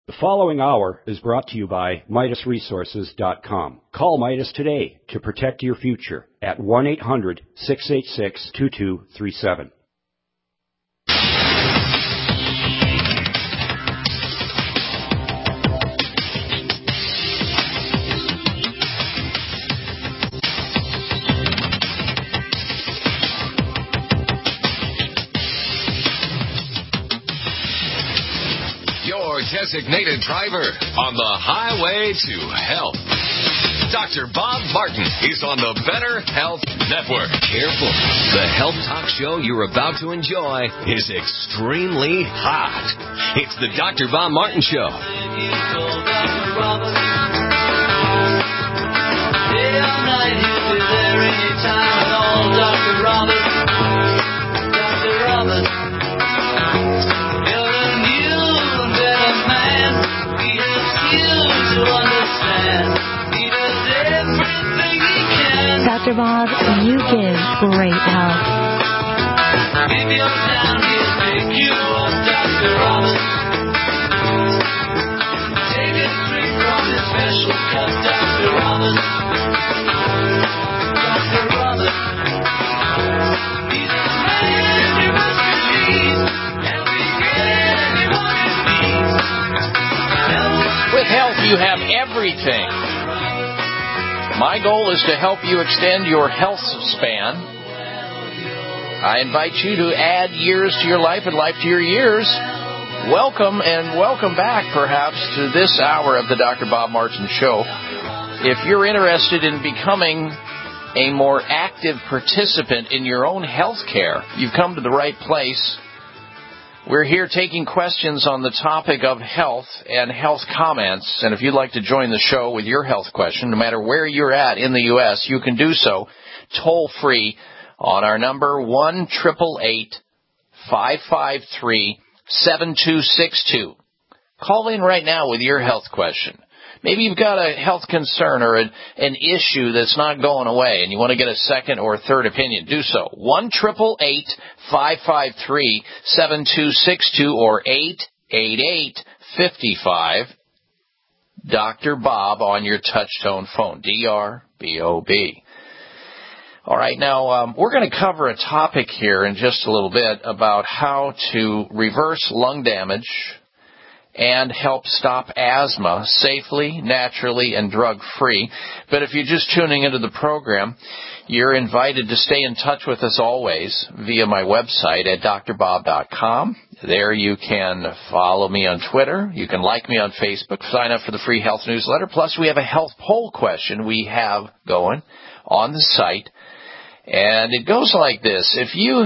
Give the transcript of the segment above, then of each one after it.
The following hour is brought to you by MidasResources.com. Call Midas today to protect your future at 1-800-686-2237. Designated driver on the highway to health. Dr. Bob Martin is on the Better Health Network. Careful. The health talk show you're about to enjoy is extremely hot. It's the Dr. Bob Martin Show. Dr. Roberts. Dr. Bob, you give great help. If you're down, he'll pick you up, Dr. Roberts. Take a drink from his special cup, Dr. Roberts. Dr. Roberts. He's a man you must believe. Every day anyone needs. With health, you have everything. My goal is to help you extend your health span. I invite you to add years to your life and life to your years. Welcome and welcome back, perhaps, to this hour of the Dr. Bob Martin Show. If you're interested in becoming a more active participant in your own health care, you've come to the right place. We're here taking questions on the topic of health and health comments. And if you'd like to join the show with your health question, no matter where you're at in the U.S., you can do so toll-free on our number 1-888-553-7262. Call in right now with your health question. Maybe you've got a health concern or an issue that's not going away and you want to get a second or third opinion. Do so. 1-888-553-7262 or 888-55 Dr. Bob on your touch-tone phone. D-R-B-O-B. All right, now we're going to cover a topic here in just a little bit about how to reverse lung damage and help stop asthma safely, naturally, and drug-free. But if you're just tuning into the program, you're invited to stay in touch with us always via my website at drbob.com. There you can follow me on Twitter. You can like me on Facebook. Sign up for the free health newsletter. Plus, we have a health poll question we have going on the site. And it goes like this. If you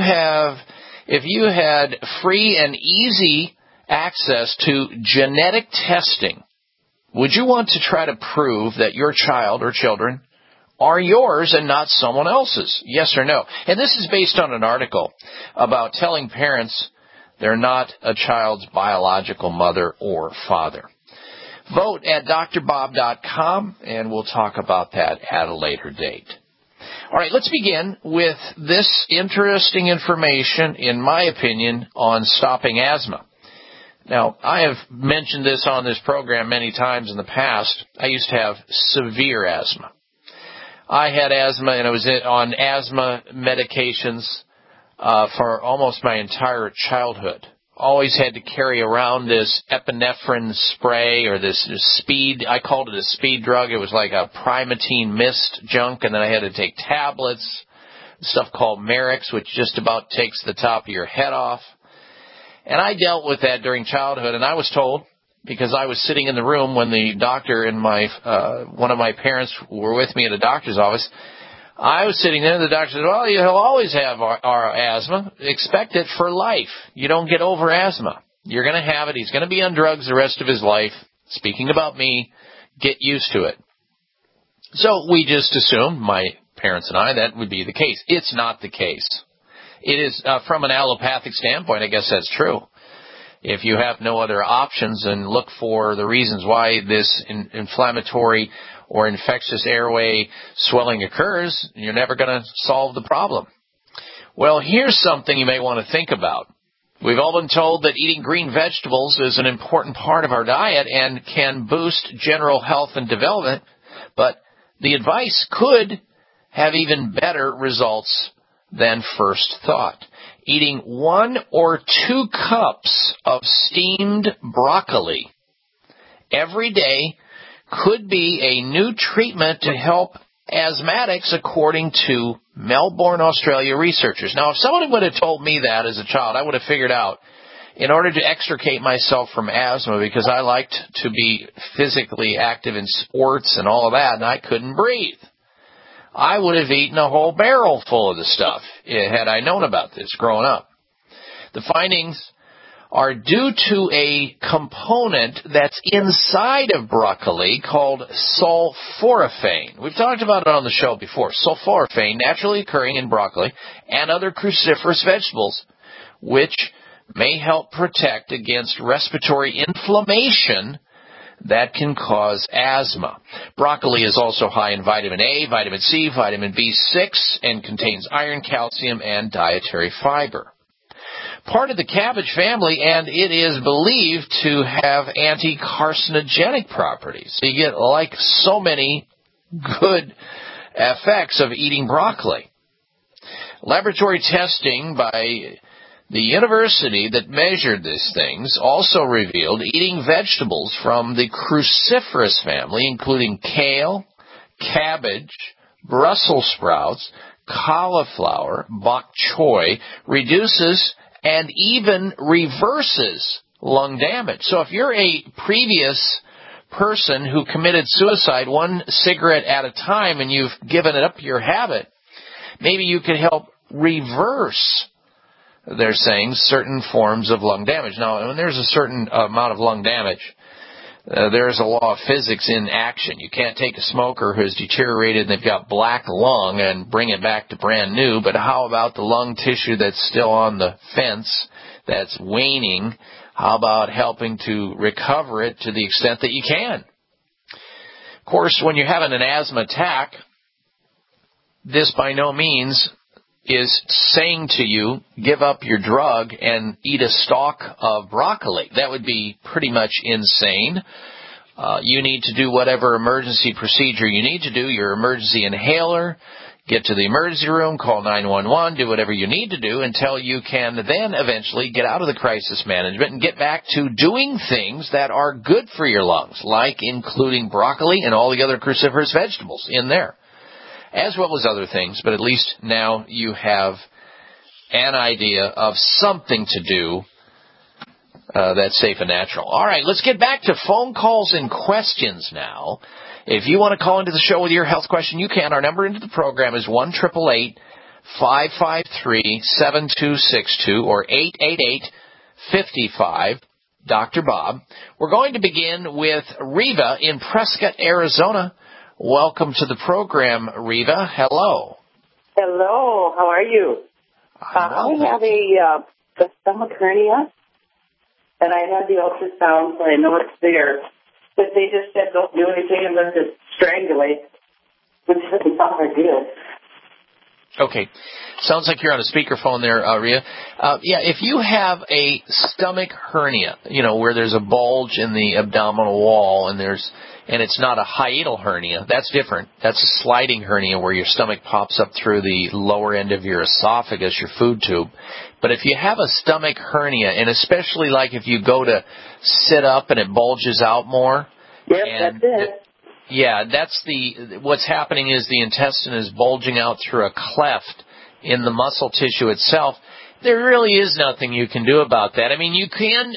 had free and easy access to genetic testing, would you want to try to prove that your child or children are yours and not someone else's? Yes or no? And this is based on an article about telling parents they're not a child's biological mother or father. Vote at drbob.com, and we'll talk about that at a later date. All right, let's begin with this interesting information, in my opinion, on stopping asthma. Now, I have mentioned this on this program many times in the past. I used to have severe asthma. I had asthma, and I was on asthma medications for almost my entire childhood. Always had to carry around this epinephrine spray or this speed. I called it a speed drug. It was like a Primatene Mist junk, and then I had to take tablets, stuff called Merix, which just about takes the top of your head off. And I dealt with that during childhood, and I was told, because I was sitting in the room when the doctor and one of my parents were with me at a doctor's office, I was sitting there, and the doctor said, well, you'll always have our asthma. Expect it for life. You don't get over asthma. You're going to have it. He's going to be on drugs the rest of his life. Speaking about me, get used to it. So we just assumed, my parents and I, that would be the case. It's not the case. It is, from an allopathic standpoint, I guess that's true. If you have no other options and look for the reasons why this inflammatory or infectious airway swelling occurs, you're never going to solve the problem. Well, here's something you may want to think about. We've all been told that eating green vegetables is an important part of our diet and can boost general health and development, but the advice could have even better results than first thought. Eating 1 or 2 cups of steamed broccoli every day could be a new treatment to help asthmatics, according to Melbourne, Australia researchers. Now, if someone would have told me that as a child, I would have figured out, in order to extricate myself from asthma, because I liked to be physically active in sports and all of that, and I couldn't breathe, I would have eaten a whole barrel full of the stuff had I known about this growing up. The findings are due to a component that's inside of broccoli called sulforaphane. We've talked about it on the show before. Sulforaphane, naturally occurring in broccoli and other cruciferous vegetables, which may help protect against respiratory inflammation that can cause asthma. Broccoli is also high in vitamin A, vitamin C, vitamin B6, and contains iron, calcium, and dietary fiber. Part of the cabbage family, and it is believed to have anti-carcinogenic properties. So you get like so many good effects of eating broccoli. Laboratory testing by the university that measured these things also revealed eating vegetables from the cruciferous family, including kale, cabbage, Brussels sprouts, cauliflower, bok choy, reduces and even reverses lung damage. So if you're a previous person who committed suicide 1 cigarette at a time and you've given up your habit, maybe you could help reverse, they're saying, certain forms of lung damage. Now, when there's a certain amount of lung damage, there's a law of physics in action. You can't take a smoker who's deteriorated and they've got black lung and bring it back to brand new, but how about the lung tissue that's still on the fence, that's waning? How about helping to recover it to the extent that you can? Of course, when you're having an asthma attack, this by no means is saying to you, give up your drug and eat a stalk of broccoli. That would be pretty much insane. You need to do whatever emergency procedure you need to do, your emergency inhaler, get to the emergency room, call 911, do whatever you need to do until you can then eventually get out of the crisis management and get back to doing things that are good for your lungs, like including broccoli and all the other cruciferous vegetables in there, as well as other things, but at least now you have an idea of something to do that's safe and natural. All right, let's get back to phone calls and questions now. If you want to call into the show with your health question, you can. Our number into the program is 1-888-553-7262 or 888-55-Dr. Bob. We're going to begin with Reva in Prescott, Arizona. Welcome to the program, Reva. Hello. Hello. How are you? I have a stomach hernia, and I had the ultrasound, so I know it's there. But they just said don't do anything unless it strangulates, which doesn't sound ideal. Okay. Sounds like you're on a speakerphone there, Rhea. If you have a stomach hernia, where there's a bulge in the abdominal wall and it's not a hiatal hernia, that's different. That's a sliding hernia where your stomach pops up through the lower end of your esophagus, your food tube. But if you have a stomach hernia, and especially like if you go to sit up and it bulges out more. Yep, that's it. That's what's happening is the intestine is bulging out through a cleft in the muscle tissue itself. There really is nothing you can do about that. I mean, you can,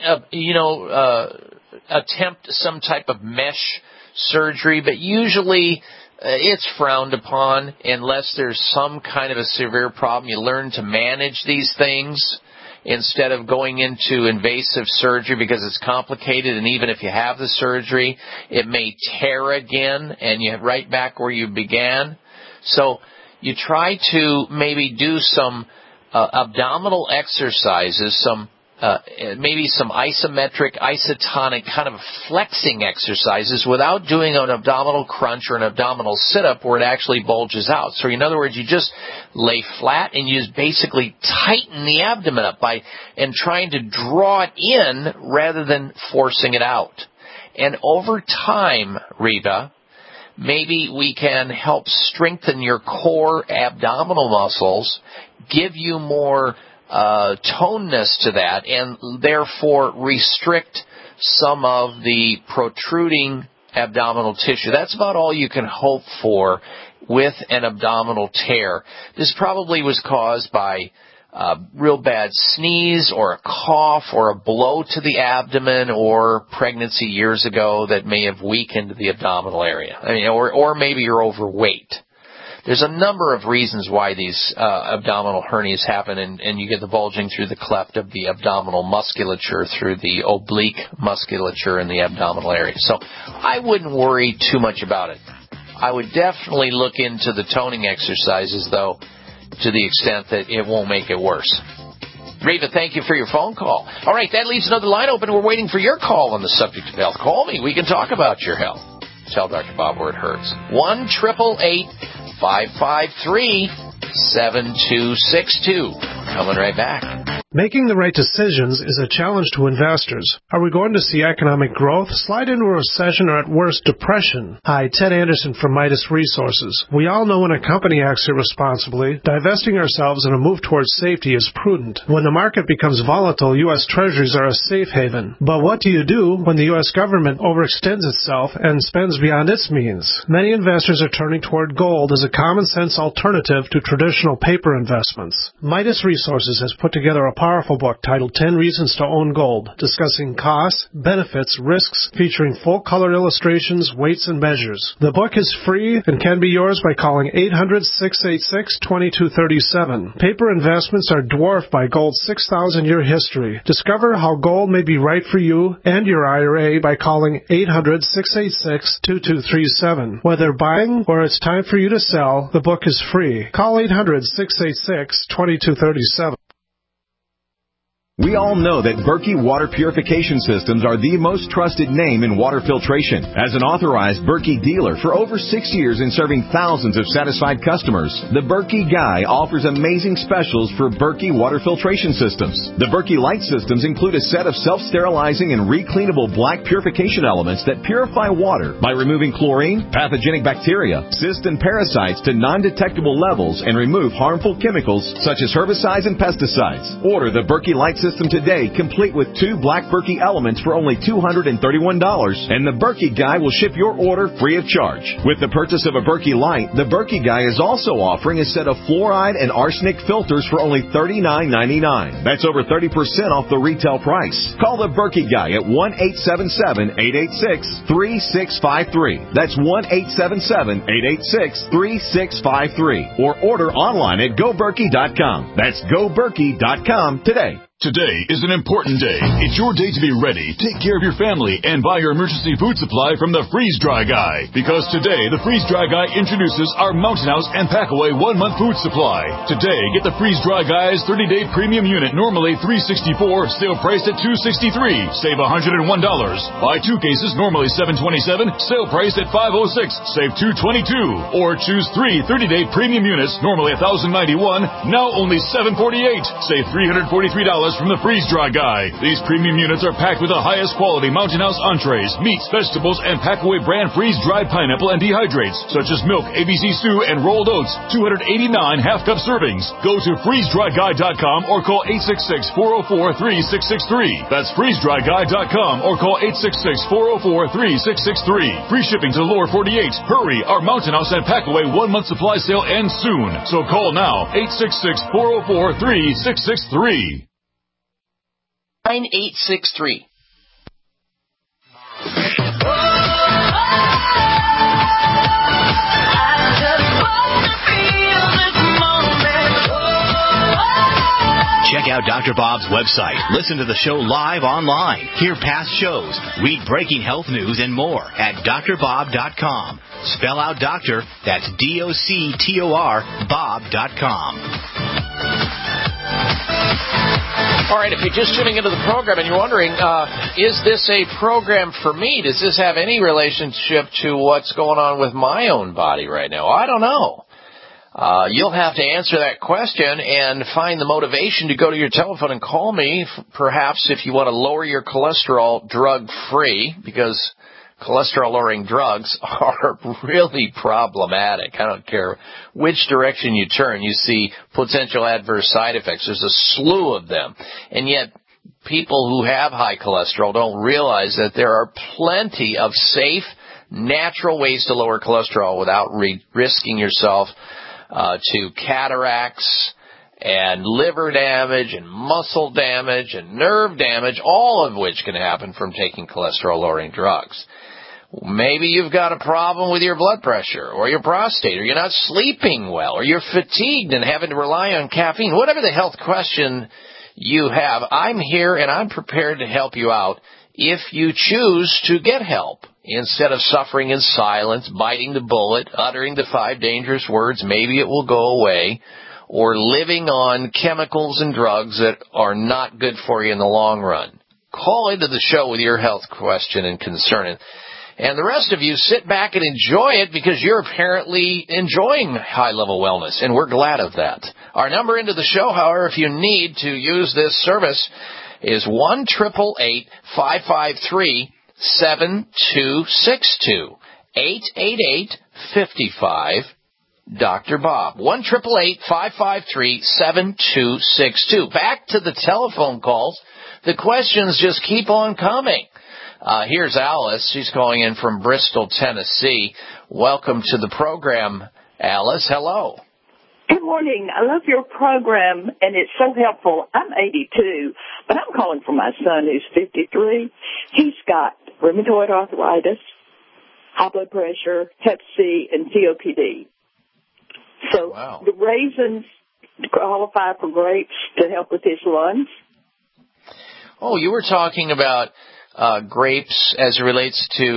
attempt some type of mesh surgery, but usually it's frowned upon unless there's some kind of a severe problem. You learn to manage these things instead of going into invasive surgery because it's complicated, and even if you have the surgery, it may tear again and you're right back where you began. So you try to maybe do some abdominal exercises, some maybe some isometric, isotonic kind of flexing exercises without doing an abdominal crunch or an abdominal sit-up where it actually bulges out. So in other words, you just lay flat and you just basically tighten the abdomen up and trying to draw it in rather than forcing it out. And over time, Reba, maybe we can help strengthen your core abdominal muscles, give you more toneness to that, and therefore restrict some of the protruding abdominal tissue. That's about all you can hope for with an abdominal tear. This probably was caused by real bad sneeze or a cough or a blow to the abdomen or pregnancy years ago that may have weakened the abdominal area. I mean, or maybe you're overweight. There's a number of reasons why these abdominal hernias happen, and you get the bulging through the cleft of the abdominal musculature, through the oblique musculature in the abdominal area. So I wouldn't worry too much about it. I would definitely look into the toning exercises, though, to the extent that it won't make it worse. Reva, thank you for your phone call. All right, that leaves another line open. We're waiting for your call on the subject of health. Call me. We can talk about your health. Tell Dr. Bob where it hurts. 1-888-553-7262. Coming right back. Making the right decisions is a challenge to investors. Are we going to see economic growth, slide into a recession, or at worst, depression? Hi, Ted Anderson from Midas Resources. We all know when a company acts irresponsibly, divesting ourselves in a move towards safety is prudent. When the market becomes volatile, U.S. Treasuries are a safe haven. But what do you do when the U.S. government overextends itself and spends beyond its means? Many investors are turning toward gold as a common-sense alternative to traditional paper investments. Midas Resources has put together a powerful book titled 10 Reasons to Own Gold, discussing costs, benefits, risks, featuring full-color illustrations, weights, and measures. The book is free and can be yours by calling 800-686-2237. Paper investments are dwarfed by gold's 6,000-year history. Discover how gold may be right for you and your IRA by calling 800-686-2237. Whether buying or it's time for you to sell, the book is free. Call 800-686-2237. We all know that Berkey Water Purification Systems are the most trusted name in water filtration. As an authorized Berkey dealer for over 6 years and serving thousands of satisfied customers, the Berkey Guy offers amazing specials for Berkey Water Filtration Systems. The Berkey Light Systems include a set of self-sterilizing and recleanable black purification elements that purify water by removing chlorine, pathogenic bacteria, cysts, and parasites to non-detectable levels and remove harmful chemicals such as herbicides and pesticides. Order the Berkey Light System today, complete with 2 black Berkey elements for only $231, and the Berkey Guy will ship your order free of charge. With the purchase of a Berkey Light, the Berkey Guy is also offering a set of fluoride and arsenic filters for only $39.99. That's over 30% off the retail price. Call the Berkey Guy at 1-877-886-3653. That's 1-877-886-3653. Or order online at GoBerkey.com. That's GoBerkey.com today. Today is an important day. It's your day to be ready, take care of your family, and buy your emergency food supply from the Freeze Dry Guy. Because today, the Freeze Dry Guy introduces our Mountain House and Packaway 1-month food supply. Today, get the Freeze Dry Guy's 30-day premium unit, normally $364, sale priced at $263. Save $101. Buy 2 cases, normally $727, sale priced at $506. Save $222. Or choose 3 30-day premium units, normally $1,091, now only $748. Save $343 from the Freeze Dry Guy. These premium units are packed with the highest quality Mountain House entrees, meats, vegetables, and Packaway brand freeze-dried pineapple and dehydrates, such as milk, ABC stew, and rolled oats. 289 half-cup servings. Go to freezedryguy.com or call 866-404-3663. That's freezedryguy.com or call 866-404-3663. Free shipping to the lower 48. Hurry, our Mountain House and Packaway 1-month supply sale ends soon. So call now, 866-404-3663. 9863. Check out Dr. Bob's website. Listen to the show live online. Hear past shows. Read breaking health news and more at drbob.com. Spell out doctor. That's DOCTOR Bob.com. All right, if you're just tuning into the program and you're wondering, is this a program for me? Does this have any relationship to what's going on with my own body right now? I don't know. You'll have to answer that question and find the motivation to go to your telephone and call me, perhaps if you want to lower your cholesterol drug-free, because cholesterol-lowering drugs are really problematic. I don't care which direction you turn, you see potential adverse side effects. There's a slew of them. And yet, people who have high cholesterol don't realize that there are plenty of safe, natural ways to lower cholesterol without risking yourself to cataracts and liver damage and muscle damage and nerve damage, all of which can happen from taking cholesterol-lowering drugs. Maybe you've got a problem with your blood pressure or your prostate, or you're not sleeping well, or you're fatigued and having to rely on caffeine. Whatever the health question you have, I'm here and I'm prepared to help you out if you choose to get help. Instead of suffering in silence, biting the bullet, uttering the 5 dangerous words, maybe it will go away, or living on chemicals and drugs that are not good for you in the long run. Call into the show with your health question and concern. And the rest of you sit back and enjoy it because you're apparently enjoying high-level wellness, and we're glad of that. Our number into the show, however, if you need to use this service, is 1-888-553-7262, 888-55-Dr. Bob, 1-888-553-7262. Back to the telephone calls. The questions just keep on coming. Here's Alice. She's calling in from Bristol, Tennessee. Welcome to the program, Alice. Hello. Good morning. I love your program, and it's so helpful. I'm 82, but I'm calling for my son who's 53. He's got rheumatoid arthritis, high blood pressure, Hep C, and COPD. So the raisins qualify for grapes to help with his lungs. Oh, you were talking about grapes as it relates to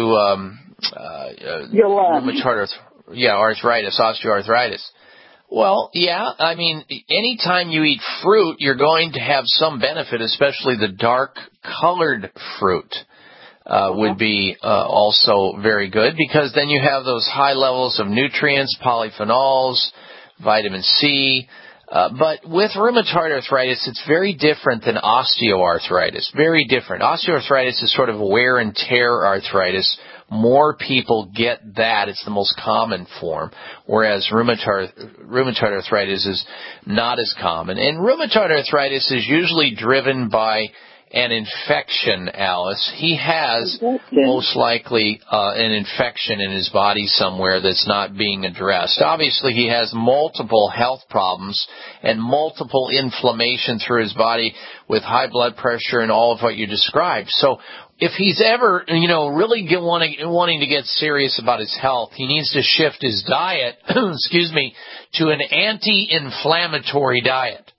rheumatoid arthritis, osteoarthritis. Well, yeah, I mean, anytime you eat fruit, you're going to have some benefit, especially the dark-colored fruit would be also very good, because then you have those high levels of nutrients, polyphenols, vitamin C. But with rheumatoid arthritis, it's very different than osteoarthritis. Very different. Osteoarthritis is sort of wear and tear arthritis. More people get that. It's the most common form, whereas rheumatoid arthritis is not as common. And rheumatoid arthritis is usually driven by an infection, Alice. He has most likely an infection in his body somewhere that's not being addressed. Obviously, he has multiple health problems and multiple inflammation through his body with high blood pressure and all of what you described. So if he's ever, really wanting to get serious about his health, he needs to shift his diet, to an anti-inflammatory diet.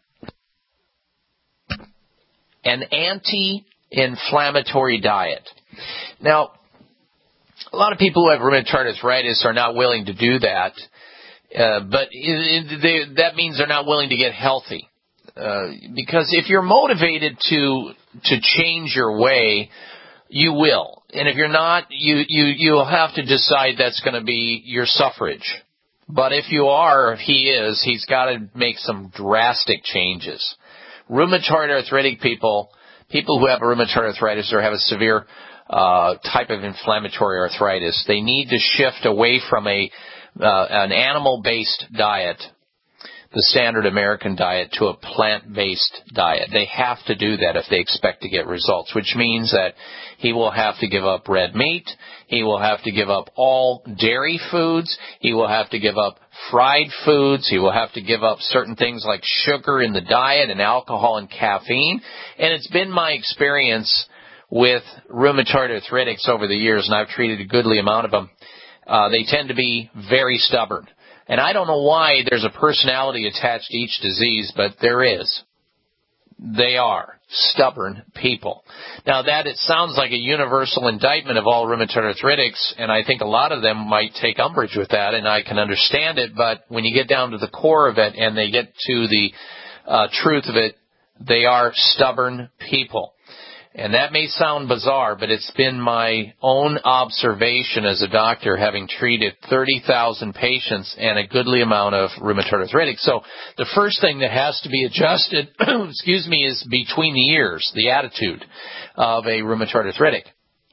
An anti-inflammatory diet. Now, a lot of people who have rheumatoid arthritis are not willing to do that, but that means they're not willing to get healthy. Because if you're motivated to change your way, you will. And if you're not, you'll have to decide that's going to be your suffrage. But if you are, he's got to make some drastic changes. Rheumatoid arthritic people who have rheumatoid arthritis or have a severe type of inflammatory arthritis, they need to shift away from an animal-based diet, the standard American diet, to a plant-based diet. They have to do that if they expect to get results, which means that he will have to give up red meat, he will have to give up all dairy foods, he will have to give up fried foods, he will have to give up certain things like sugar in the diet and alcohol and caffeine. And it's been my experience with rheumatoid arthritis over the years, and I've treated a goodly amount of them. They tend to be very stubborn. And I don't know why there's a personality attached to each disease, but there is. They are stubborn people. Now, it sounds like a universal indictment of all rheumatoid arthritis, and I think a lot of them might take umbrage with that, and I can understand it, but when you get down to the core of it and they get to the truth of it, They are stubborn people. And that may sound bizarre, but it's been my own observation as a doctor, having treated 30,000 patients and a goodly amount of rheumatoid arthritic. So the first thing that has to be adjusted, is between the ears, the attitude of a rheumatoid arthritic.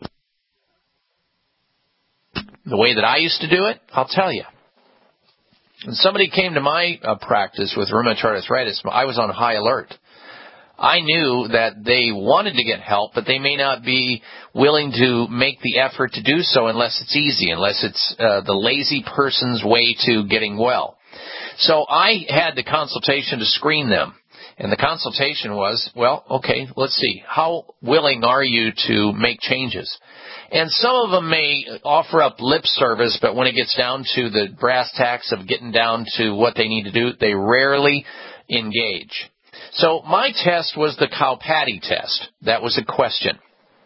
The way that I used to do it, I'll tell you. When somebody came to my practice with rheumatoid arthritis, I was on high alert. I knew that they wanted to get help, but they may not be willing to make the effort to do so unless it's easy, unless it's the lazy person's way to getting well. So I had the consultation to screen them. And the consultation was, well, okay, let's see. How willing are you to make changes? And some of them may offer up lip service, but when it gets down to the brass tacks of getting down to what they need to do, they rarely engage. So my test was the cow patty test. That was a question.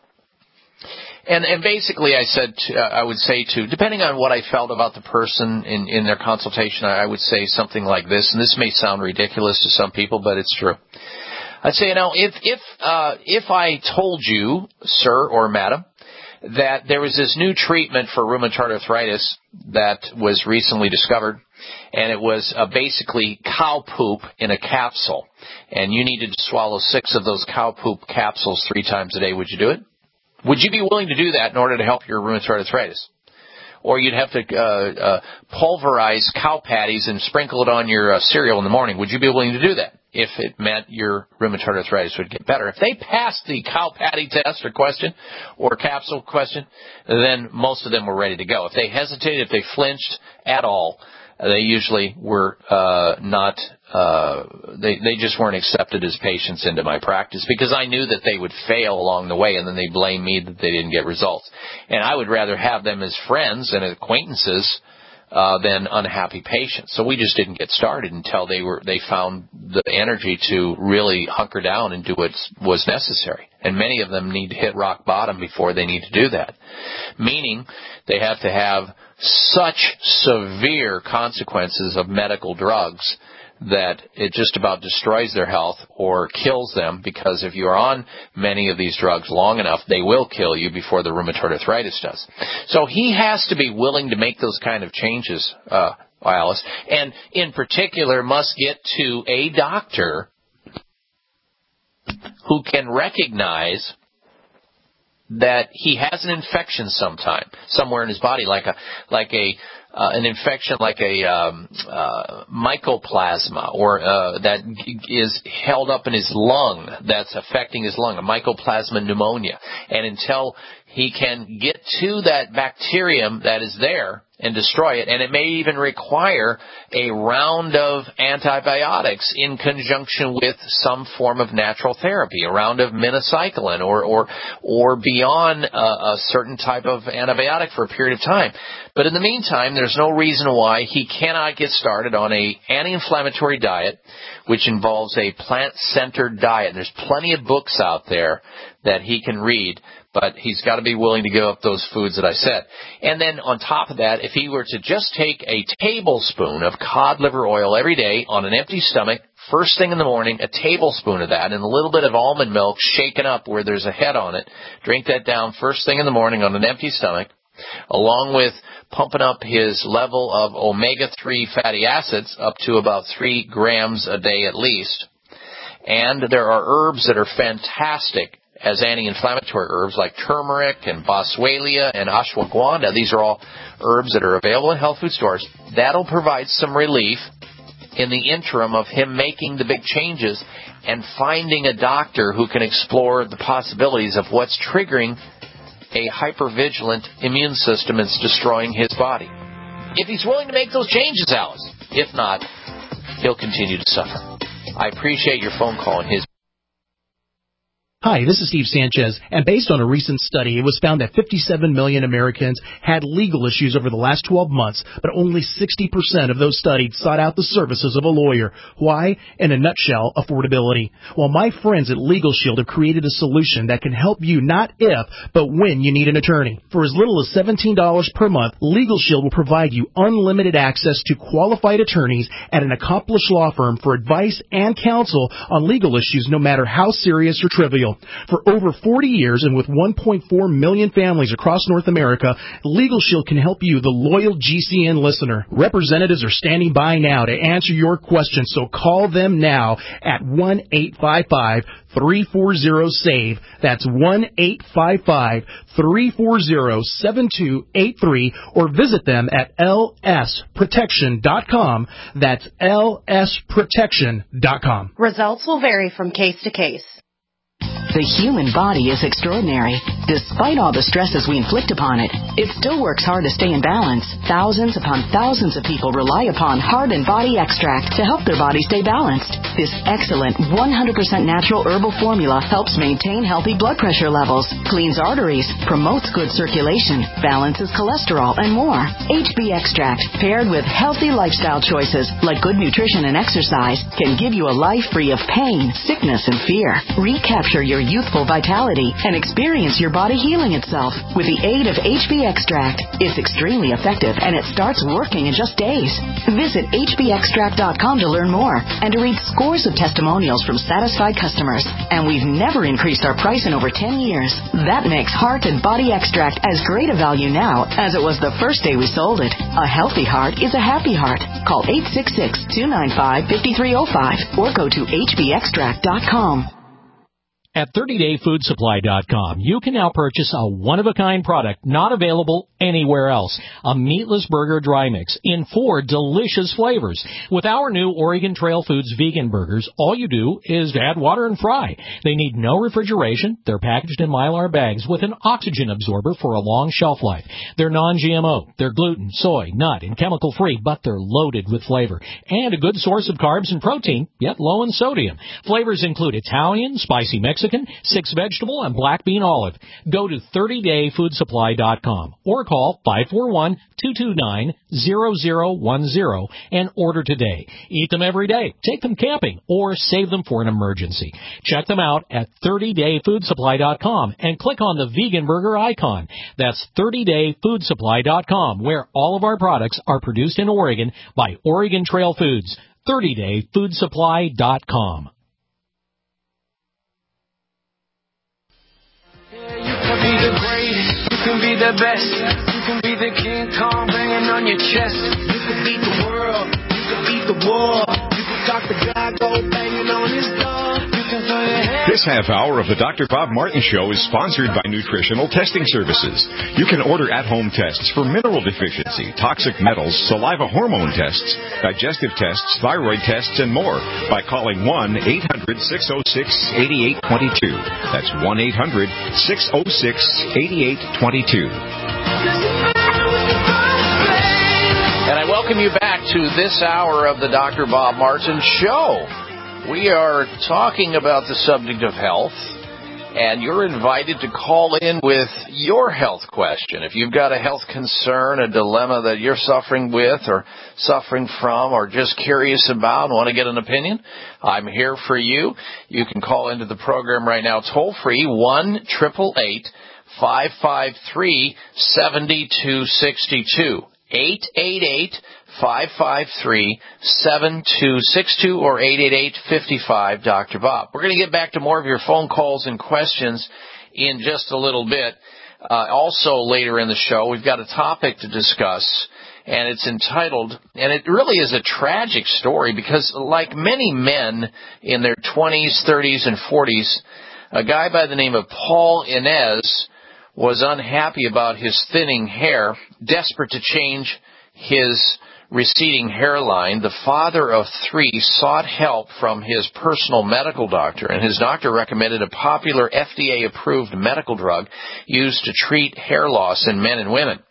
And basically I would say depending on what I felt about the person in their consultation, I would say something like this, and this may sound ridiculous to some people, but it's true. I'd say, if I told you, sir or madam, that there was this new treatment for rheumatoid arthritis that was recently discovered, and it was basically cow poop in a capsule, and you needed to swallow 6 of those cow poop capsules 3 times a day, would you do it? Would you be willing to do that in order to help your rheumatoid arthritis? Or you'd have to pulverize cow patties and sprinkle it on your cereal in the morning. Would you be willing to do that if it meant your rheumatoid arthritis would get better? If they passed the cow patty test or question or capsule question, then most of them were ready to go. If they hesitated, if they flinched at all, they usually were not, they just weren't accepted as patients into my practice, because I knew that they would fail along the way and then they blame me that they didn't get results. And I would rather have them as friends and acquaintances than unhappy patients. So we just didn't get started until they found the energy to really hunker down and do what was necessary. And many of them need to hit rock bottom before they need to do that. Meaning they have to have such severe consequences of medical drugs that it just about destroys their health or kills them, because if you're on many of these drugs long enough, they will kill you before the rheumatoid arthritis does. So he has to be willing to make those kind of changes, Alice, and in particular must get to a doctor who can recognize that he has an infection somewhere in his body, an infection like a mycoplasma, or that is held up in his lung, that's affecting his lung, a mycoplasma pneumonia. And until he can get to that bacterium that is there and destroy it, and it may even require a round of antibiotics in conjunction with some form of natural therapy, a round of minocycline or beyond a certain type of antibiotic for a period of time. But in the meantime, there's no reason why he cannot get started on a anti-inflammatory diet, which involves a plant-centered diet. There's plenty of books out there that he can read, but he's got to be willing to give up those foods that I said. And then on top of that, if he were to just take a tablespoon of cod liver oil every day on an empty stomach, first thing in the morning, a tablespoon of that, and a little bit of almond milk shaken up where there's a head on it, drink that down first thing in the morning on an empty stomach, along with pumping up his level of omega-3 fatty acids up to about 3 grams a day at least. And there are herbs that are fantastic as anti-inflammatory herbs, like turmeric and boswellia and ashwagandha. These are all herbs that are available in health food stores. That'll provide some relief in the interim of him making the big changes and finding a doctor who can explore the possibilities of what's triggering a hypervigilant immune system that's destroying his body. If he's willing to make those changes, Alice. If not, he'll continue to suffer. I appreciate your phone call and his Hi, this is Steve Sanchez, and based on a recent study, it was found that 57 million Americans had legal issues over the last 12 months, but only 60% of those studied sought out the services of a lawyer. Why? In a nutshell, affordability. Well, my friends at Legal Shield have created a solution that can help you not if, but when you need an attorney. For as little as $17 per month, Legal Shield will provide you unlimited access to qualified attorneys at an accomplished law firm for advice and counsel on legal issues, no matter how serious or trivial. For over 40 years and with 1.4 million families across North America, Legal Shield can help you, the loyal GCN listener. Representatives are standing by now to answer your questions, so call them now at 1-855-340-SAVE. That's 1-855-340-7283, or visit them at lsprotection.com. That's lsprotection.com. Results will vary from case to case. The human body is extraordinary. Despite all the stresses we inflict upon it, it still works hard to stay in balance. Thousands upon thousands of people rely upon Heart and Body Extract to help their body stay balanced. This excellent 100% natural herbal formula helps maintain healthy blood pressure levels, cleans arteries, promotes good circulation, balances cholesterol, and more. HB Extract, paired with healthy lifestyle choices like good nutrition and exercise, can give you a life free of pain, sickness, and fear. Recapture your youthful vitality and experience your body healing itself with the aid of HB Extract. It's extremely effective and it starts working in just days. Visit hbextract.com to learn more and to read scores of testimonials from satisfied customers. And we've never increased our price in over 10 years. That makes Heart and Body Extract as great a value now as it was the first day we sold it. A healthy heart is a happy heart. Call 866-295-5305 or go to hbextract.com. At 30dayfoodsupply.com, you can now purchase a one-of-a-kind product not available anywhere else. A meatless burger dry mix in 4 delicious flavors. With our new Oregon Trail Foods vegan burgers, all you do is add water and fry. They need no refrigeration. They're packaged in Mylar bags with an oxygen absorber for a long shelf life. They're non-GMO. They're gluten, soy, nut, and chemical-free, but they're loaded with flavor. And a good source of carbs and protein, yet low in sodium. Flavors include Italian, spicy Mexican, 6 vegetable, and black bean olive. Go to 30dayfoodsupply.com or call 541-229-0010 and order today. Eat them every day, take them camping, or save them for an emergency. Check them out at 30dayfoodsupply.com and click on the vegan burger icon. That's 30dayfoodsupply.com, where all of our products are produced in Oregon by Oregon Trail Foods. 30dayfoodsupply.com. Be the greatest, you can be the best, you can be the King Kong banging on your chest, you can beat the world, you can beat the war, you can talk the guy go banging on his door, you can throw your head. This half hour of the Dr. Bob Martin Show is sponsored by Nutritional Testing Services. You can order at-home tests for mineral deficiency, toxic metals, saliva hormone tests, digestive tests, thyroid tests, and more by calling 1-800-606-8822. That's 1-800-606-8822. And I welcome you back to this hour of the Dr. Bob Martin Show. We are talking about the subject of health, and you're invited to call in with your health question. If you've got a health concern, a dilemma that you're suffering with or suffering from or just curious about and want to get an opinion, I'm here for you. You can call into the program right now toll-free, 1-888-553-7262. 888-553-7262 or 888-55 Dr. Bob. We're going to get back to more of your phone calls and questions in just a little bit. Also later in the show, we've got a topic to discuss, and it's entitled, and it really is a tragic story because like many men in their 20s, 30s, and 40s, a guy by the name of Paul Inez was unhappy about his thinning hair, desperate to change his receding hairline. The father of 3 sought help from his personal medical doctor, and his doctor recommended a popular FDA-approved medical drug used to treat hair loss in men and women.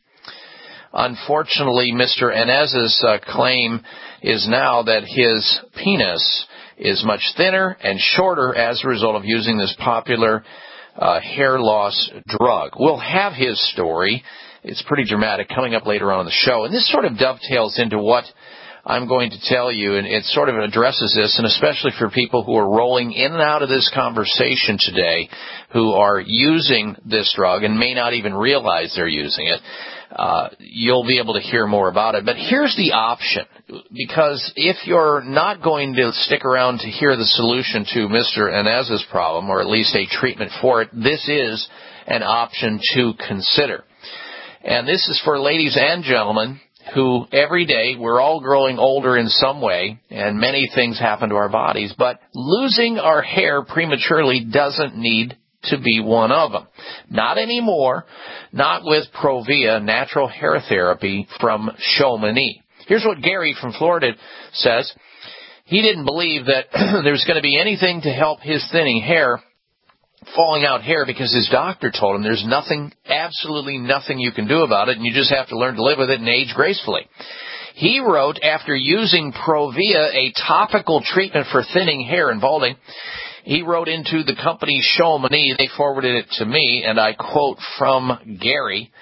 Unfortunately, Mr. Inez's claim is now that his penis is much thinner and shorter as a result of using this popular hair loss drug. We'll have his story. It's pretty dramatic coming up later on in the show. And this sort of dovetails into what I'm going to tell you, and it sort of addresses this, and especially for people who are rolling in and out of this conversation today who are using this drug and may not even realize they're using it. You'll be able to hear more about it. But here's the option, because if you're not going to stick around to hear the solution to Mr. Inez's problem, or at least a treatment for it, this is an option to consider. And this is for ladies and gentlemen who every day we're all growing older in some way, and many things happen to our bodies, but losing our hair prematurely doesn't need to be one of them. Not anymore, not with Provia natural hair therapy from Chamonix. Here's what Gary from Florida says. He didn't believe that there's going to be anything to help his thinning hair, falling out hair, because his doctor told him there's nothing, absolutely nothing you can do about it, and you just have to learn to live with it and age gracefully. He wrote, after using Provia, a topical treatment for thinning hair and balding, he wrote into the company Chamonix. They forwarded it to me, and I quote from Gary,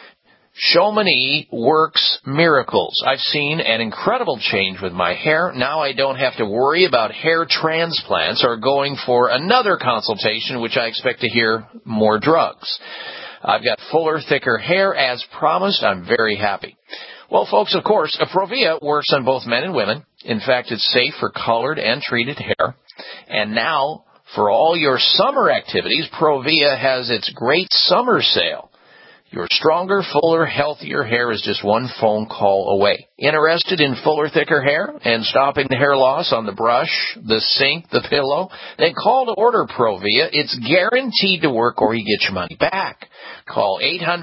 Chamonix works miracles. I've seen an incredible change with my hair. Now I don't have to worry about hair transplants or going for another consultation, which I expect to hear more drugs. I've got fuller, thicker hair as promised. I'm very happy. Well, folks, of course, Provia works on both men and women. In fact, it's safe for colored and treated hair. And now, for all your summer activities, Provia has its great summer sale. Your stronger, fuller, healthier hair is just one phone call away. Interested in fuller, thicker hair and stopping the hair loss on the brush, the sink, the pillow? Then call to order Provia. It's guaranteed to work, or you get your money back. Call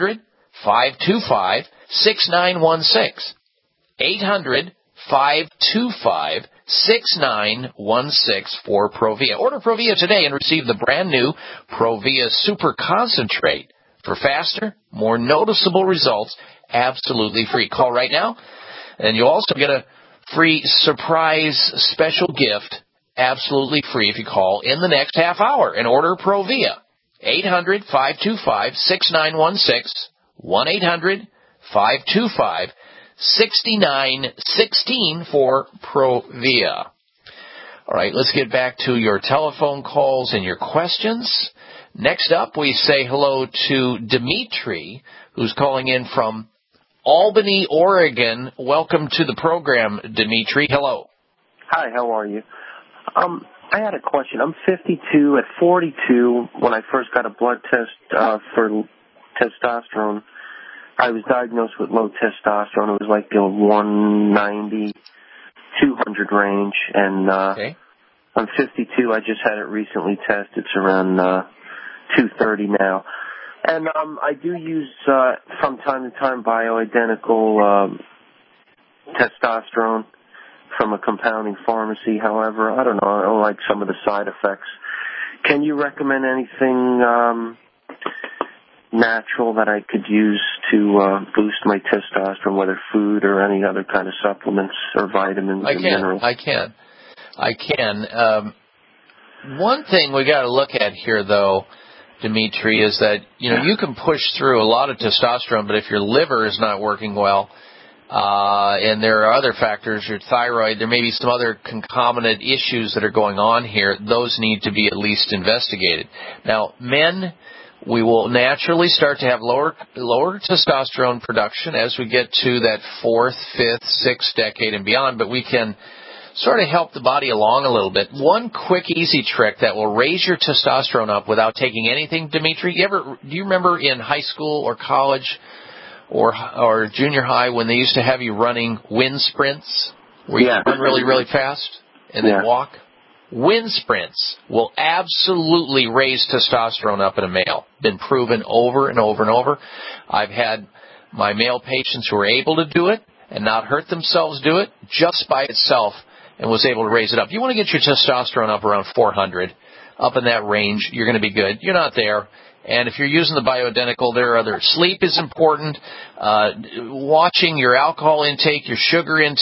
800-525-6916. 800-525-6916 for Provia. Order Provia today and receive the brand new Provia Super Concentrate for faster, more noticeable results, absolutely free. Call right now, and you'll also get a free surprise special gift, absolutely free, if you call in the next half hour and order Provia. 800-525-6916, 1-800-525-6916 for Provia. All right, let's get back to your telephone calls and your questions. Next up, we say hello to Dimitri, who's calling in from Albany, Oregon. Welcome to the program, Dimitri. Hello. Hi, how are you? I had a question. I'm 52. At 42, when I first got a blood test for testosterone, I was diagnosed with low testosterone. It was like the 190, 200 range. And I'm 52. I just had it recently tested. It's around 230 now. And I do use, from time to time, bioidentical testosterone from a compounding pharmacy. However, I don't know, I don't like some of the side effects. Can you recommend anything natural that I could use to boost my testosterone, whether food or any other kind of supplements or vitamins and minerals? I can. One thing we got to look at here, though, Dimitri, is that, you can push through a lot of testosterone, but if your liver is not working well, and there are other factors, your thyroid, there may be some other concomitant issues that are going on here, those need to be at least investigated. Now, men, we will naturally start to have lower testosterone production as we get to that 4th, 5th, 6th decade and beyond, but we can sort of help the body along a little bit. One quick, easy trick that will raise your testosterone up without taking anything, Dimitri, do you remember in high school or college or junior high when they used to have you running wind sprints where you run really, really fast and then walk? Wind sprints will absolutely raise testosterone up in a male. Been proven over and over and over. I've had my male patients who were able to do it and not hurt themselves do it just by itself and was able to raise it up. You want to get your testosterone up around 400, up in that range, you're going to be good. You're not there. And if you're using the bioidentical, there are other. Sleep is important. Watching your alcohol intake, your sugar intake.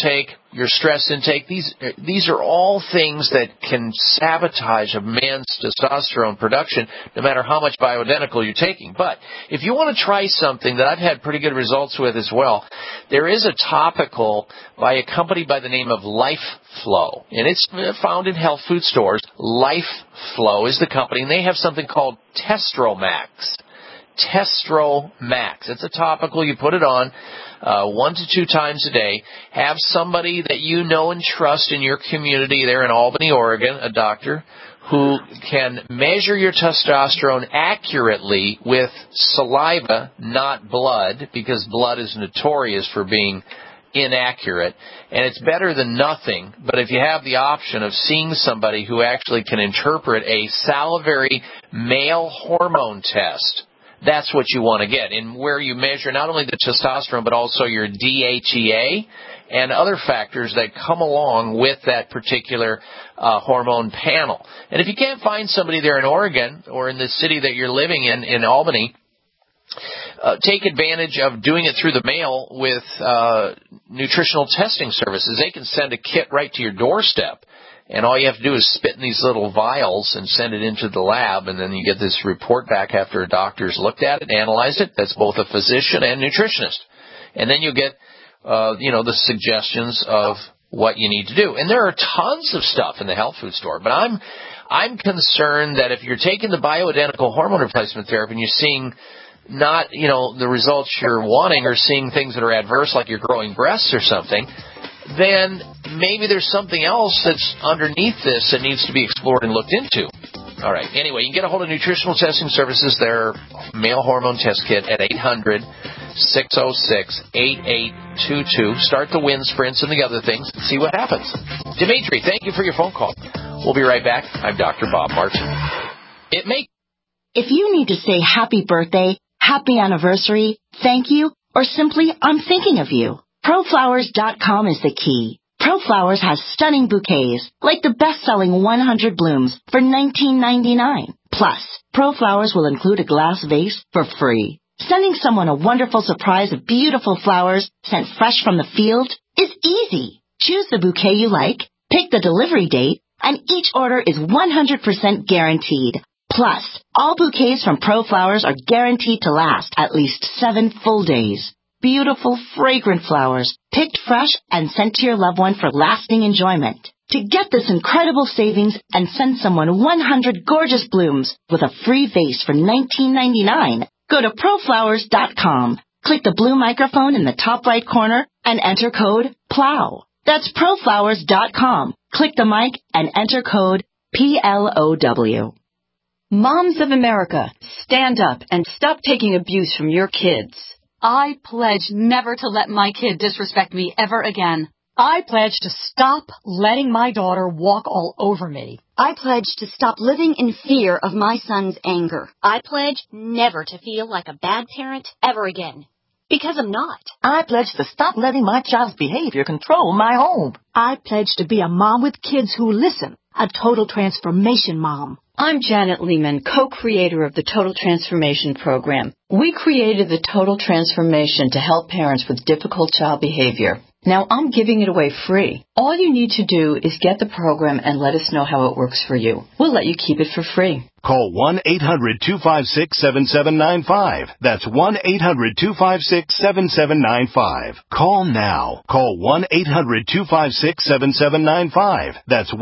your stress intake. These are all things that can sabotage a man's testosterone production, no matter how much bioidentical you're taking. But if you want to try something that I've had pretty good results with as well, there is a topical by a company by the name of LifeFlow, and it's found in health food stores. LifeFlow is the company, and they have something called Testromax. Testromax. It's a topical. You put it on 1 to 2 times a day. Have somebody that you know and trust in your community there in Albany, Oregon, a doctor, who can measure your testosterone accurately with saliva, not blood, because blood is notorious for being inaccurate, and it's better than nothing. But if you have the option of seeing somebody who actually can interpret a salivary male hormone test, that's what you want to get, and where you measure not only the testosterone but also your DHEA and other factors that come along with that particular hormone panel. And if you can't find somebody there in Oregon or in the city that you're living in Albany, take advantage of doing it through the mail with nutritional testing services. They can send a kit right to your doorstep. And all you have to do is spit in these little vials and send it into the lab, and then you get this report back after a doctor's looked at it, analyzed it. That's both a physician and nutritionist. And then you get, the suggestions of what you need to do. And there are tons of stuff in the health food store. But I'm concerned that if you're taking the bioidentical hormone replacement therapy and you're seeing not, the results you're wanting, or seeing things that are adverse, like you're growing breasts or something, then maybe there's something else that's underneath this that needs to be explored and looked into. All right. Anyway, you can get a hold of Nutritional Testing Services, their male hormone test kit, at 800-606-8822. Start the wind sprints and the other things and see what happens. Dimitri, thank you for your phone call. We'll be right back. I'm Dr. Bob Martin. If you need to say happy birthday, happy anniversary, thank you, or simply I'm thinking of you, ProFlowers.com is the key. ProFlowers has stunning bouquets, like the best-selling 100 blooms for $19.99. Plus, ProFlowers will include a glass vase for free. Sending someone a wonderful surprise of beautiful flowers sent fresh from the field is easy. Choose the bouquet you like, pick the delivery date, and each order is 100% guaranteed. Plus, all bouquets from ProFlowers are guaranteed to last at least 7 full days. Beautiful, fragrant flowers, picked fresh and sent to your loved one for lasting enjoyment. To get this incredible savings and send someone 100 gorgeous blooms with a free vase for $19.99, go to ProFlowers.com. Click the blue microphone in the top right corner and enter code PLOW. That's ProFlowers.com. Click the mic and enter code PLOW. Moms of America, stand up and stop taking abuse from your kids. I pledge never to let my kid disrespect me ever again. I pledge to stop letting my daughter walk all over me. I pledge to stop living in fear of my son's anger. I pledge never to feel like a bad parent ever again. Because I'm not. I pledge to stop letting my child's behavior control my home. I pledge to be a mom with kids who listen, a total transformation mom. I'm Janet Lehman, co-creator of the Total Transformation Program. We created the Total Transformation to help parents with difficult child behavior. Now I'm giving it away free. All you need to do is get the program and let us know how it works for you. We'll let you keep it for free. Call 1-800-256-7795. That's 1-800-256-7795. Call now. Call 1-800-256-7795. That's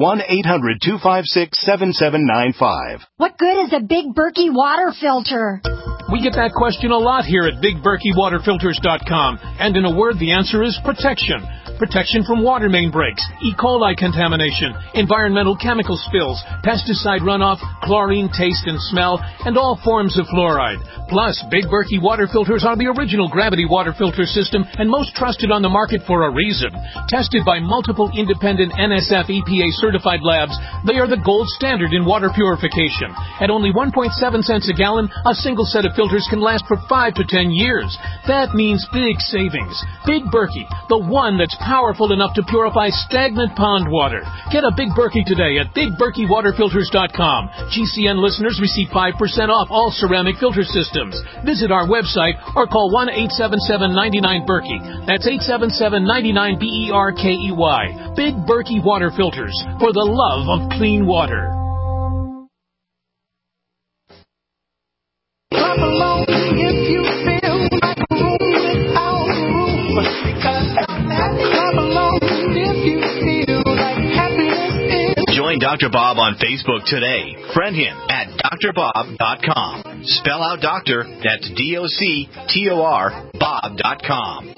1-800-256-7795. What good is a Big Berkey water filter? We get that question a lot here at BigBerkeyWaterFilters.com. And in a word, the answer is protection. Protection from water main breaks, E. coli contamination, environmental chemical spills, pesticide runoff, chlorine taste and smell, and all forms of fluoride. Plus, Big Berkey water filters are the original gravity water filter system and most trusted on the market for a reason. Tested by multiple independent NSF EPA certified labs, they are the gold standard in water purification. At only 1.7 cents a gallon, a single set of filters can last for 5 to 10 years. That means big savings. Big Berkey, the one that's powerful enough to purify stagnant pond water. Get a Big Berkey today at BigBerkeyWaterFilters.com. GCN listeners receive 5% off all ceramic filter systems. Visit our website or call 1-877-99-BERKEY. That's 877-99-BERKEY. Big Berkey Water Filters, for the love of clean water. Clap along if you feel like a room without a roof. Because I'm happy. Clap along if you feel like happiness is. Join Dr. Bob on Facebook today. Friend him at drbob.com. Spell out doctor, that's DOCTOR, Bob.com.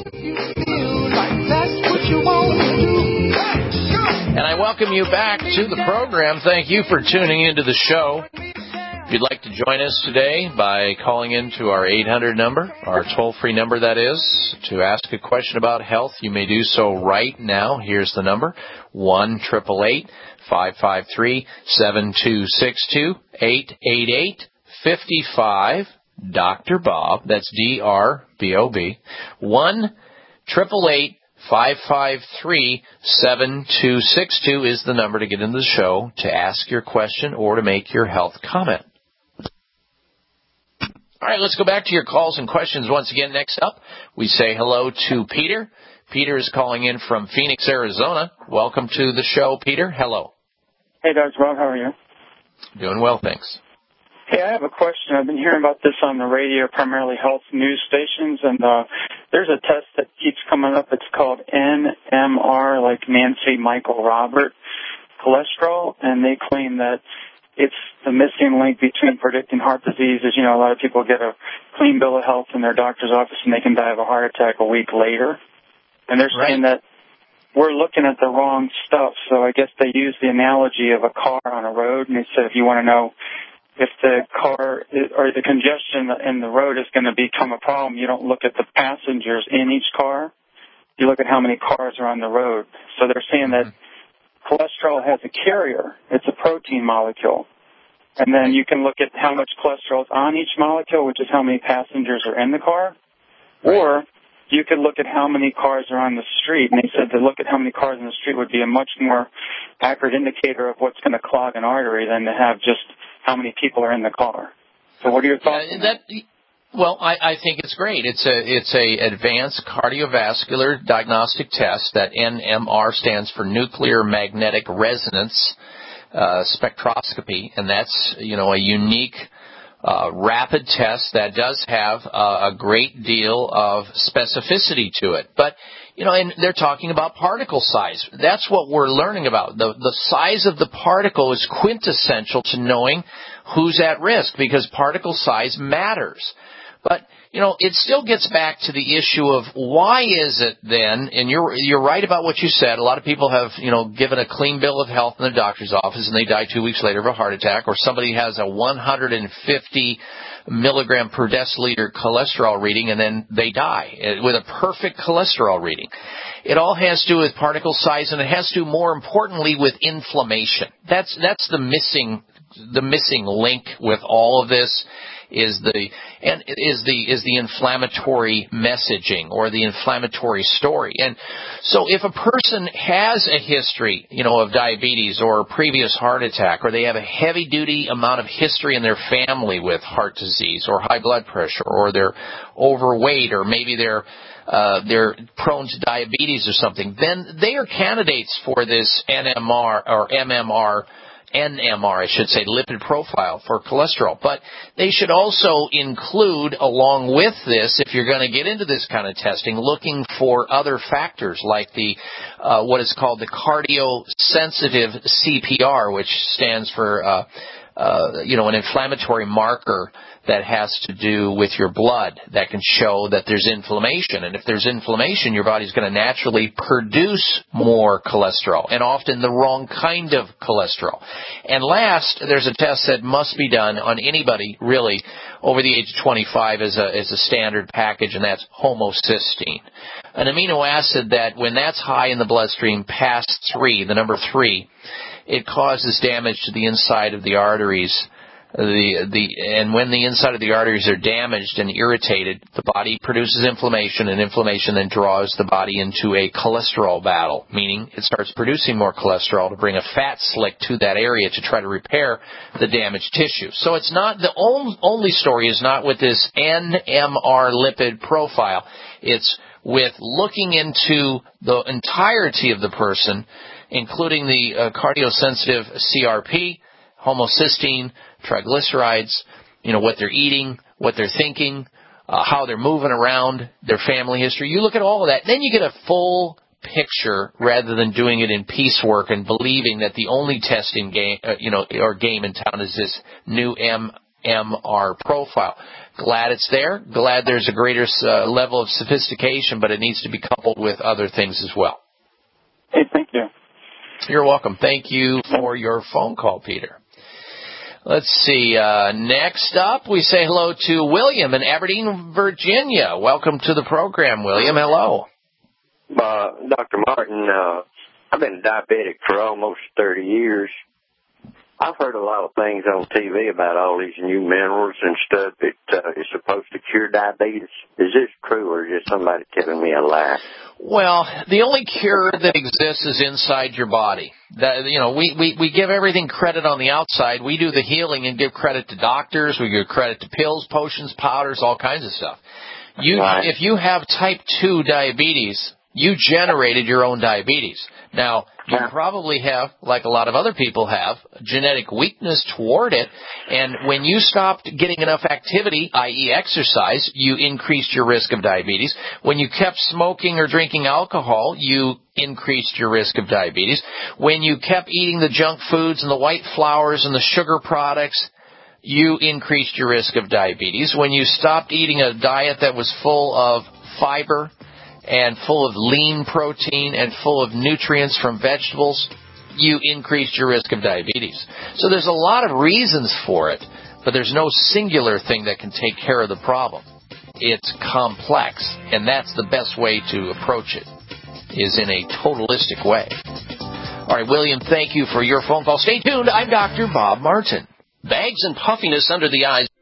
And I welcome you back to the program. Thank you for tuning into the show. If you'd like to join us today by calling into our 800 number, our toll-free number that is, to ask a question about health, you may do so right now. Here's the number, 1-888-553-7262, 888-55 Dr. Bob. That's D-R-B-O-B. 1-888-553-7262 is the number to get into the show to ask your question or to make your health comment. All right, let's go back to your calls and questions once again. Next up, we say hello to Peter. Peter is calling in from Phoenix, Arizona. Welcome to the show, Peter. Hello. Hey, Dr. Bob, how are you? Doing well, thanks. Hey, I have a question. I've been hearing about this on the radio, primarily health news stations, and there's a test that keeps coming up. It's called NMR, like Nancy, Michael, Robert, cholesterol, and they claim that it's the missing link between predicting heart disease. As you know, a lot of people get a clean bill of health in their doctor's office and they can die of a heart attack a week later. And they're saying that we're looking at the wrong stuff. So I guess they use the analogy of a car on a road, and they said if you want to know if the car or the congestion in the road is going to become a problem, you don't look at the passengers in each car. You look at how many cars are on the road. So they're saying that cholesterol has a carrier. It's a protein molecule. And then you can look at how much cholesterol is on each molecule, which is how many passengers are in the car. Or you could look at how many cars are on the street. And they said to look at how many cars on the street would be a much more accurate indicator of what's going to clog an artery than to have just how many people are in the car. So what are your thoughts on that? Well, I think it's great. It's a advanced cardiovascular diagnostic test. That NMR stands for nuclear magnetic resonance spectroscopy, and that's a unique rapid test that does have a great deal of specificity to it. But and they're talking about particle size. That's what we're learning about. The size of the particle is quintessential to knowing who's at risk, because particle size matters. But, it still gets back to the issue of why is it then, and you're right about what you said, a lot of people have, given a clean bill of health in the doctor's office and they die 2 weeks later of a heart attack, or somebody has a 150 milligram per deciliter cholesterol reading and then they die with a perfect cholesterol reading. It all has to do with particle size, and it has to do, more importantly, with inflammation. That's the missing link with all of this. Is the inflammatory messaging or the inflammatory story. And so if a person has a history, of diabetes or a previous heart attack, or they have a heavy duty amount of history in their family with heart disease or high blood pressure, or they're overweight, or maybe they're prone to diabetes or something, then they are candidates for this NMR, I should say, lipid profile for cholesterol. But they should also include, along with this, if you're going to get into this kind of testing, looking for other factors like the what is called the cardiosensitive CPR, which stands for an inflammatory marker that has to do with your blood that can show that there's inflammation. And if there's inflammation, your body's going to naturally produce more cholesterol, and often the wrong kind of cholesterol. And last, there's a test that must be done on anybody, really, over the age of 25 as a standard package, and that's homocysteine, an amino acid that when that's high in the bloodstream past 3, the number 3, it causes damage to the inside of the arteries And when the inside of the arteries are damaged and irritated, the body produces inflammation, and inflammation then draws the body into a cholesterol battle, meaning it starts producing more cholesterol to bring a fat slick to that area to try to repair the damaged tissue. So it's not the only story is not with this NMR lipid profile. It's with looking into the entirety of the person, including the cardiosensitive CRP, homocysteine, triglycerides, what they're eating, what they're thinking, how they're moving around, their family history. You look at all of that, then you get a full picture rather than doing it in piecework and believing that the only testing game, or game in town is this new MR profile. Glad it's there. Glad there's a greater level of sophistication, but it needs to be coupled with other things as well. Hey, thank you. You're welcome. Thank you for your phone call, Peter. Let's see. Next up, we say hello to William in Aberdeen, Virginia. Welcome to the program, William. Hello. Dr. Martin, I've been diabetic for almost 30 years. I've heard a lot of things on TV about all these new minerals and stuff that is supposed to cure diabetes. Is this true, or is this somebody telling me a lie? Well, the only cure that exists is inside your body. We give everything credit on the outside. We do the healing and give credit to doctors. We give credit to pills, potions, powders, all kinds of stuff. If you have type 2 diabetes, you generated your own diabetes. Now, you probably have, like a lot of other people have, genetic weakness toward it, and when you stopped getting enough activity, i.e. exercise, you increased your risk of diabetes. When you kept smoking or drinking alcohol, you increased your risk of diabetes. When you kept eating the junk foods and the white flours and the sugar products, you increased your risk of diabetes. When you stopped eating a diet that was full of fiber and full of lean protein and full of nutrients from vegetables, you increased your risk of diabetes. So there's a lot of reasons for it, but there's no singular thing that can take care of the problem. It's complex, and that's the best way to approach it, is in a totalistic way. All right, William, thank you for your phone call. Stay tuned. I'm Dr. Bob Martin. Bags and puffiness under the eyes.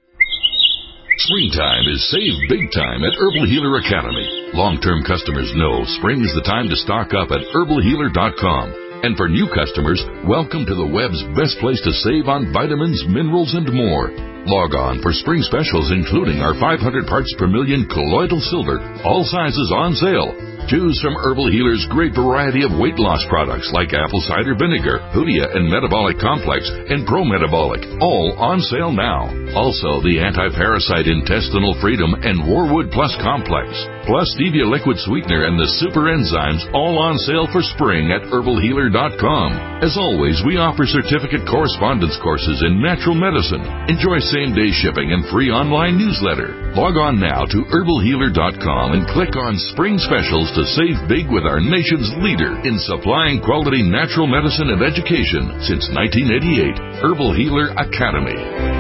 Springtime is save big time at Herbal Healer Academy. Long-term customers know spring is the time to stock up at herbalhealer.com. And for new customers, welcome to the web's best place to save on vitamins, minerals, and more. Log on for spring specials, including our 500 parts per million colloidal silver, all sizes on sale. Choose from Herbal Healer's great variety of weight loss products like apple cider vinegar, Hoodia and Metabolic Complex, and Pro-Metabolic, all on sale now. Also, the Anti-Parasite Intestinal Freedom and Warwood Plus Complex, plus Stevia Liquid Sweetener and the Super Enzymes, all on sale for spring at herbalhealer.com. As always, we offer certificate correspondence courses in natural medicine. Enjoy same-day shipping and free online newsletter. Log on now to herbalhealer.com and click on Spring Specials to save big with our nation's leader in supplying quality natural medicine and education since 1988, Herbal Healer Academy.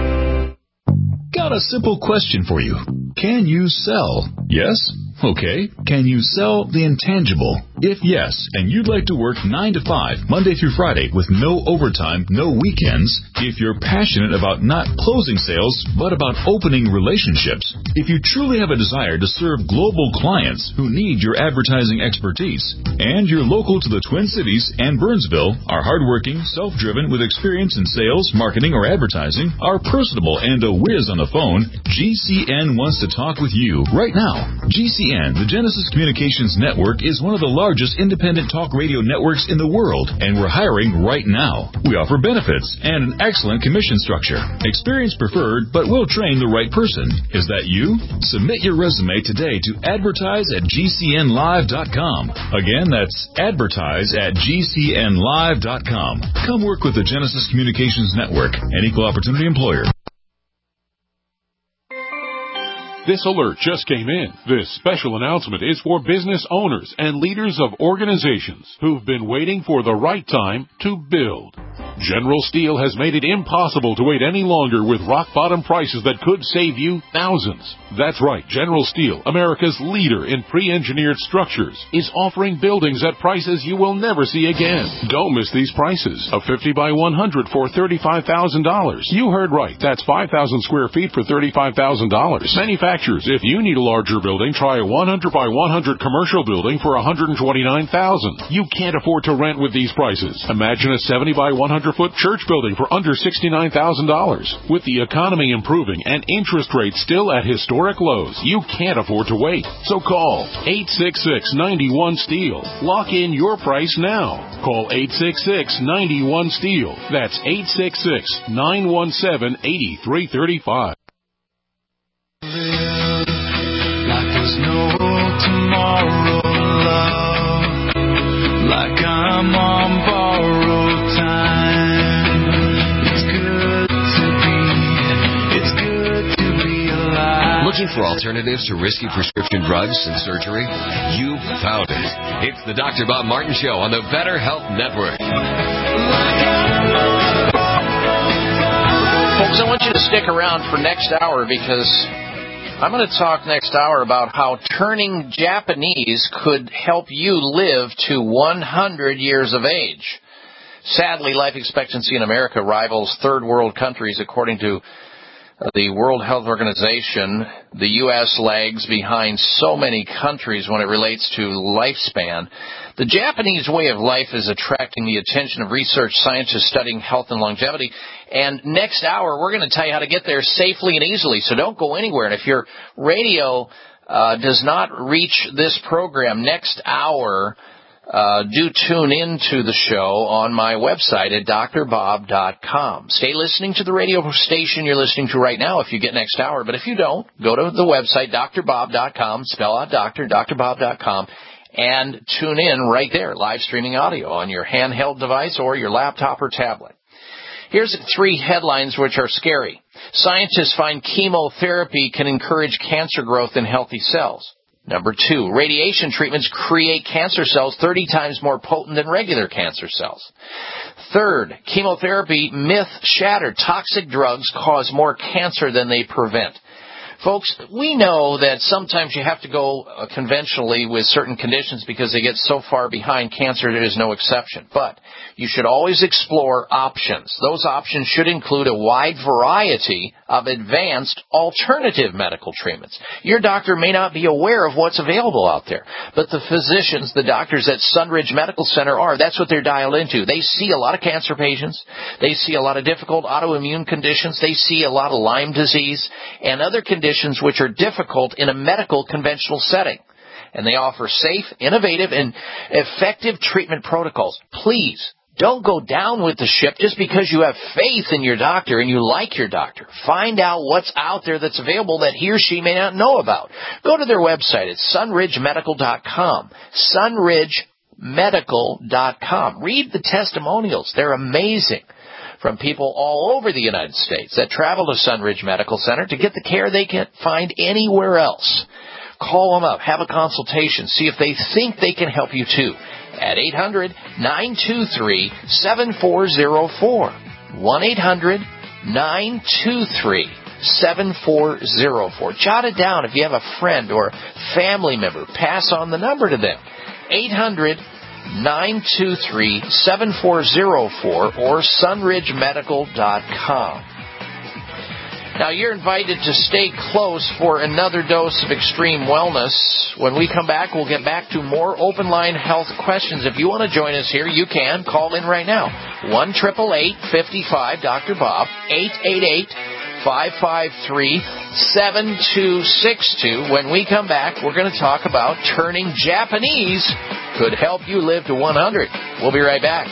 Got a simple question for you. Can you sell? Yes? Okay. Can you sell the intangible? If yes, and you'd like to work 9 to 5, Monday through Friday, with no overtime, no weekends, if you're passionate about not closing sales, but about opening relationships, if you truly have a desire to serve global clients who need your advertising expertise, and you're local to the Twin Cities and Burnsville, are hardworking, self-driven, with experience in sales, marketing, or advertising, are personable and a whiz on the phone, GCN wants to talk with you right now. GCN, the Genesis Communications Network, is one of the largest independent talk radio networks in the world, and we're hiring right now. We offer benefits and an excellent commission structure. Experience preferred, but we'll train the right person. Is that you? Submit your resume today to advertise@gcnlive.com. Again, that's advertise@gcnlive.com. Come work with the Genesis Communications Network, an equal opportunity employer. This alert just came in. This special announcement is for business owners and leaders of organizations who've been waiting for the right time to build. General Steel has made it impossible to wait any longer with rock-bottom prices that could save you thousands. That's right, General Steel, America's leader in pre-engineered structures, is offering buildings at prices you will never see again. Don't miss these prices. A 50 by 100 for $35,000. You heard right. That's 5,000 square feet for $35,000. Manufacturers, if you need a larger building, try a 100 by 100 commercial building for $129,000. You can't afford to rent with these prices. Imagine a 70 by 100-foot church building for under $69,000. With the economy improving and interest rates still at historic lows, you can't afford to wait. So call 866-91-STEEL. Lock in your price now. Call 866-91-STEEL. That's 866-917-8335. Like there's no tomorrow, love. Like I'm on borrowed time. It's good to be alive. Looking for alternatives to risky prescription drugs and surgery? You found it. It's the Dr. Bob Martin Show on the Better Health Network. Folks, I want you to stick around for next hour because I'm going to talk next hour about how turning Japanese could help you live to 100 years of age. Sadly, life expectancy in America rivals third world countries, according to the World Health Organization. The U.S. lags behind so many countries when it relates to lifespan. The Japanese way of life is attracting the attention of research scientists studying health and longevity. And next hour, we're going to tell you how to get there safely and easily, so don't go anywhere. And if your radio does not reach this program next hour, do tune into the show on my website at drbob.com. Stay listening to the radio station you're listening to right now if you get next hour. But if you don't, go to the website, drbob.com, spell out drbob.com, and tune in right there, live streaming audio on your handheld device or your laptop or tablet. Here's 3 headlines which are scary. Scientists find chemotherapy can encourage cancer growth in healthy cells. Number 2, radiation treatments create cancer cells 30 times more potent than regular cancer cells. Third, chemotherapy myth shattered. Toxic drugs cause more cancer than they prevent. Folks, we know that sometimes you have to go conventionally with certain conditions because they get so far behind. Cancer is no exception. But you should always explore options. Those options should include a wide variety of advanced alternative medical treatments. Your doctor may not be aware of what's available out there, but the physicians, the doctors at Sunridge Medical Center are. That's what they're dialed into. They see a lot of cancer patients. They see a lot of difficult autoimmune conditions. They see a lot of Lyme disease and other conditions which are difficult in a medical conventional setting. And they offer safe, innovative, and effective treatment protocols. Please, don't go down with the ship just because you have faith in your doctor and you like your doctor. Find out what's out there that's available that he or she may not know about. Go to their website. It's sunridgemedical.com. sunridgemedical.com. Read the testimonials. They're amazing. From people all over the United States that travel to Sunridge Medical Center to get the care they can't find anywhere else. Call them up, have a consultation, see if they think they can help you too. At 800-923-7404. 1-800-923-7404. Jot it down if you have a friend or family member. Pass on the number to them. 800-923-7404 or sunridgemedical.com. Now, you're invited to stay close for another dose of extreme wellness. When we come back, we'll get back to more open line health questions. If you want to join us here, you can. Call in right now. 1-888-55-DR-BOB, 888-553-7262. When we come back, we're going to talk about turning Japanese could help you live to 100. We'll be right back.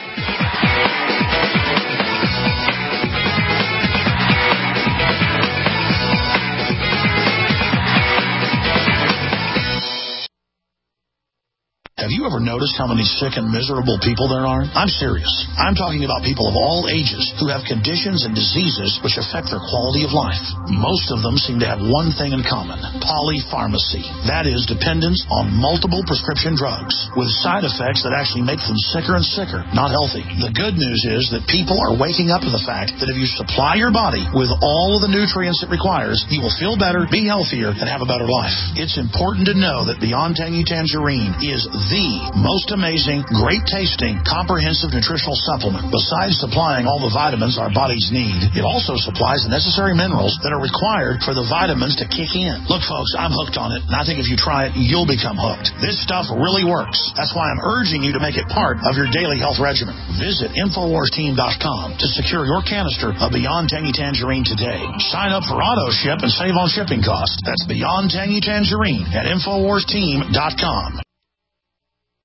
Have you ever noticed how many sick and miserable people there are? I'm serious. I'm talking about people of all ages who have conditions and diseases which affect their quality of life. Most of them seem to have one thing in common: polypharmacy. That is, dependence on multiple prescription drugs with side effects that actually make them sicker and sicker, not healthy. The good news is that people are waking up to the fact that if you supply your body with all of the nutrients it requires, you will feel better, be healthier, and have a better life. It's important to know that Beyond Tangy Tangerine is the most amazing, great tasting, comprehensive nutritional supplement. Besides supplying all the vitamins our bodies need, it also supplies the necessary minerals that are required for the vitamins to kick in. Look, folks, I'm hooked on it, and I think if you try it, you'll become hooked. This stuff really works. That's why I'm urging you to make it part of your daily health regimen. Visit InfoWarsTeam.com to secure your canister of Beyond Tangy Tangerine today. Sign up for auto ship and save on shipping costs. That's Beyond Tangy Tangerine at InfoWarsTeam.com.